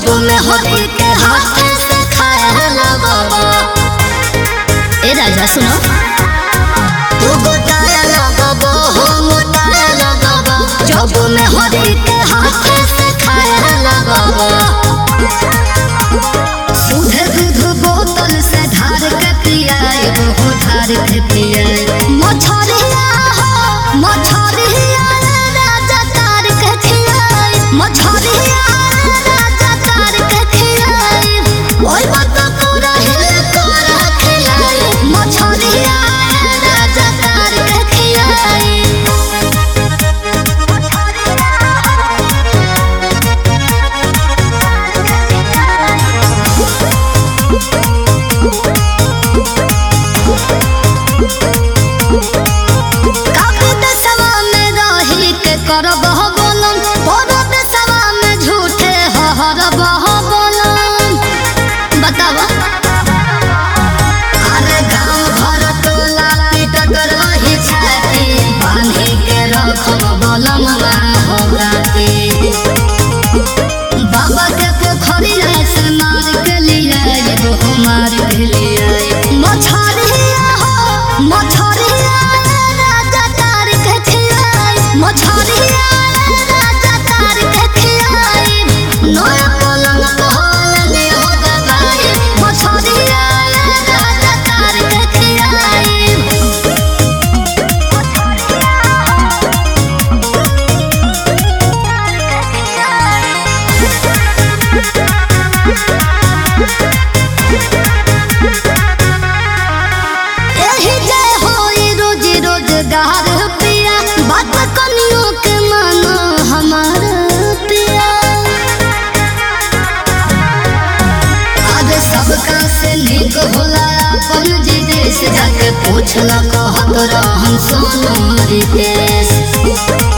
में होली के हाथ से खाए लगबो। ए राजा सुनो, तू गोटाए लगबो हो मोटाए लगबो, जब में होली के हाथ से खाए लगबो। सुधे दूध बोतल से ढार के पियाए, वो ढार के पियाए। मछरिया हो मछरिया राजा तार के खियाए, मछरिया राजा तार के खियाए। ओए बता पूरा हिल कर खियाए, मछरिया राजा तार के खियाए। काफी देशवा में रही के करब बोलम, और देशवा में झूठे हरब बोलम। बतावा अरे गाँव घर टोला पिटत रही छाती, बांधी के रखम बोलम हो राती। बाबा के पोखरिया से मार के लिए वो मार के लिए। मछरिया हो मछरिया राजा तार के खियाए, मछरिया राजा तार के खियाए। नया पलंग पहलने हो दबाए, मछरिया राजा तार के खियाए। एही जय होई रोज रोजगार पिया, बात कनियों के मानो हमार पिया। आज सबका से नीक होला अपन जी देश, जाके पूछला कहत रहन सोनू रितेश।